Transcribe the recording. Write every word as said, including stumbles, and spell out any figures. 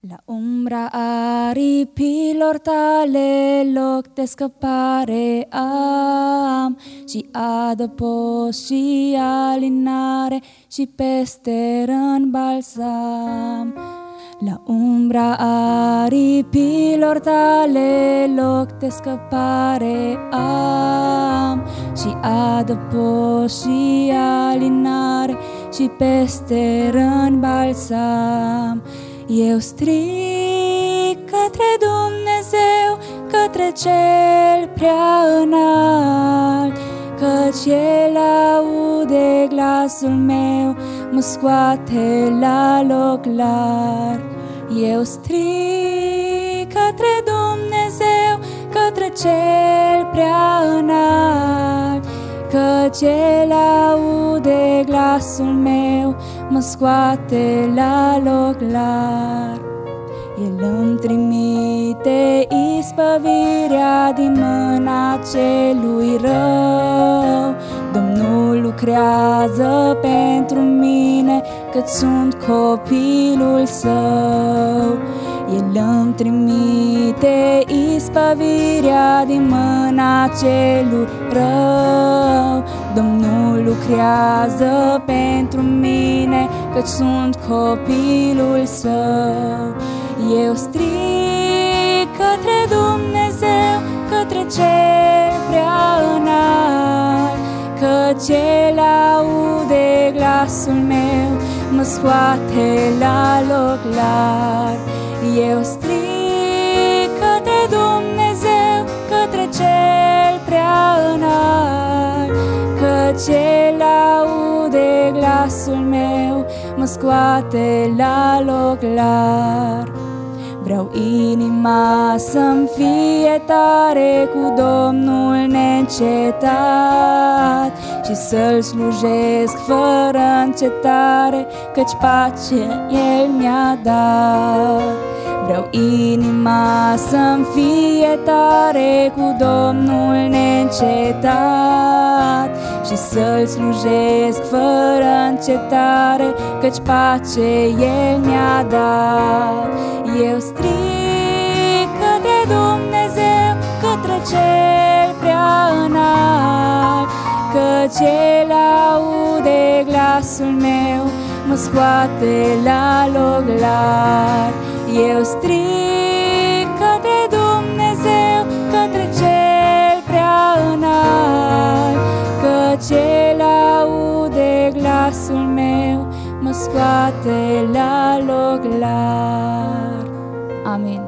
La umbra aripilor tale loc de scăpare am, și adăpost și alinare și pester în balsam. La umbra aripilor tale loc de scăpare am, și adăpost și alinare și pester în balsam. Eu strig către Dumnezeu, către Cel prea înalt, căci El aude glasul meu, mă scoate la loc larg. Eu strig către Dumnezeu, către Cel prea înalt, căci El aude glasul meu, mă scoate la loc larg. El îmi trimite izbăvirea din mâna celui rău. Domnul lucrează pentru mine, căci sunt copilul Său. El îmi trimite izbăvirea din mâna celui rău. Domnul lucrează pentru mine, căci sunt copilul Său. Eu strig către Dumnezeu, către Cel prea înalt, căci El aude glasul meu, mă scoate la loc larg. Eu strig către Dumnezeu, către Cel prea înalt, căci El aude glasul meu, mă scoate la loc larg. Vreau inima să-mi fie tare cu Domnul neîncetat și să-L slujesc fără încetare, căci pace El mi-a dat. Vreau inima să-mi fie tare cu Domnul neîncetat și să-L slujesc fără încetare, căci pace El mi-a dat. Eu strig către Dumnezeu, către Cel prea înalt, căci El aude glasul meu, mă scoate la loc larg. Eu strig către Dumnezeu, către Cel prea înalt, căci El aude glasul meu, mă scoate la loc larg. Amin.